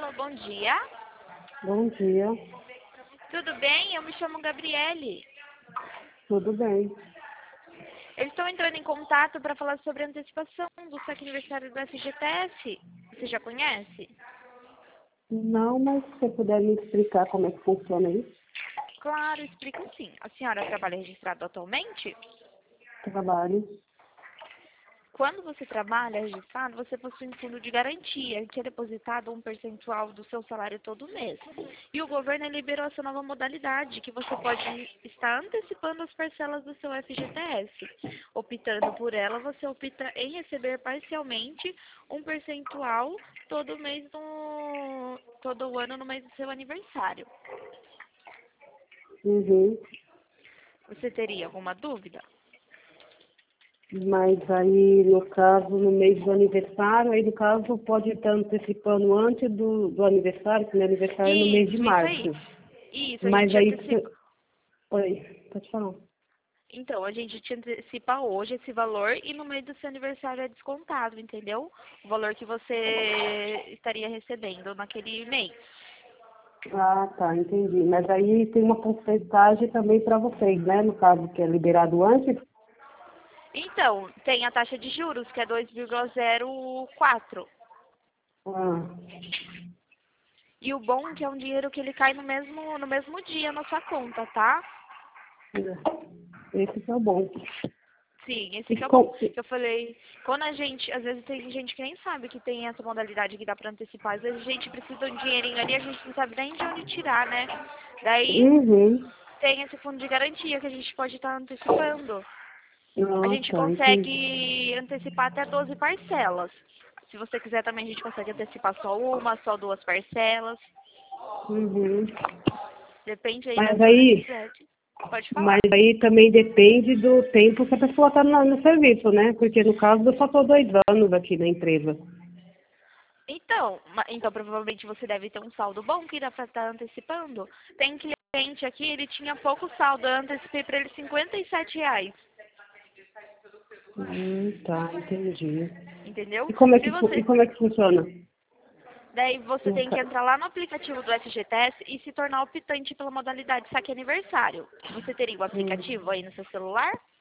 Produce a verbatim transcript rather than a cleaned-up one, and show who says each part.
Speaker 1: Alô, bom dia.
Speaker 2: Bom dia,
Speaker 1: Tudo bem? Eu me chamo Gabriele.
Speaker 2: tudo bem?
Speaker 1: Eu estou entrando em contato para falar sobre a antecipação do saque aniversário do F G T S. Você já conhece?
Speaker 2: Não, mas se você puder me explicar como é que funciona isso?
Speaker 1: Claro, explico sim. A senhora trabalha registrado atualmente?
Speaker 2: Trabalho.
Speaker 1: Quando você trabalha registrado, você possui um fundo de garantia, que é depositado um percentual do seu salário todo mês. E o governo liberou essa nova modalidade, que você pode estar antecipando as parcelas do seu F G T S. Optando por ela, você opta em receber parcialmente um percentual todo mês no, todo ano no mês do seu aniversário.
Speaker 2: Uhum.
Speaker 1: Você teria alguma dúvida?
Speaker 2: Mas aí, no caso, no mês do aniversário, aí no caso pode estar antecipando antes do, do aniversário, que meu aniversário é no mês de
Speaker 1: Isso, isso aí.
Speaker 2: março.
Speaker 1: Isso, a
Speaker 2: Mas
Speaker 1: gente
Speaker 2: aí,
Speaker 1: antecipa.
Speaker 2: se- oi, pode falar.
Speaker 1: Então, a gente te antecipa hoje esse valor e no meio do seu aniversário é descontado, entendeu? O valor que você estaria recebendo naquele mês.
Speaker 2: Ah, tá, entendi. Mas aí tem uma porcentagem também para vocês, né? No caso, que é liberado antes.
Speaker 1: Então, tem a taxa de juros, que é dois vírgula zero quatro.
Speaker 2: Ah,
Speaker 1: E o bom é que é um dinheiro que ele cai no mesmo, no mesmo dia na sua conta, tá?
Speaker 2: esse que é o bom.
Speaker 1: Sim, esse
Speaker 2: E
Speaker 1: que é o bom.
Speaker 2: com,
Speaker 1: Eu falei, quando a gente, às vezes tem gente que nem sabe que tem essa modalidade que dá pra antecipar. Às vezes a gente precisa de um dinheirinho ali, a gente não sabe nem de onde tirar, né? Daí
Speaker 2: uhum.
Speaker 1: tem esse fundo de garantia que a gente pode estar antecipando. A
Speaker 2: Ah,
Speaker 1: gente
Speaker 2: tá, entendi.
Speaker 1: consegue antecipar até doze parcelas. Se você quiser também, a gente consegue antecipar só uma, só duas parcelas.
Speaker 2: Uhum.
Speaker 1: Depende aí da
Speaker 2: Mas
Speaker 1: sua
Speaker 2: aí,
Speaker 1: necessidade. Pode
Speaker 2: mas
Speaker 1: falar.
Speaker 2: aí também depende do tempo que a pessoa está no, no serviço, né? Porque no caso eu só estou dois anos aqui na empresa.
Speaker 1: Então, ma- então provavelmente você deve ter um saldo bom que dá para estar antecipando. Tem cliente aqui, ele tinha pouco saldo, eu antecipei para ele cinquenta e sete reais.
Speaker 2: Hum, tá, entendi.
Speaker 1: Entendeu?
Speaker 2: E como é
Speaker 1: Se
Speaker 2: que, fu- e
Speaker 1: você
Speaker 2: como é que funciona?
Speaker 1: Daí você
Speaker 2: No
Speaker 1: tem que
Speaker 2: ca-
Speaker 1: entrar lá no aplicativo do F G T S e se tornar optante pela modalidade saque aniversário. Você teria o
Speaker 2: hum,
Speaker 1: aplicativo aí no seu celular?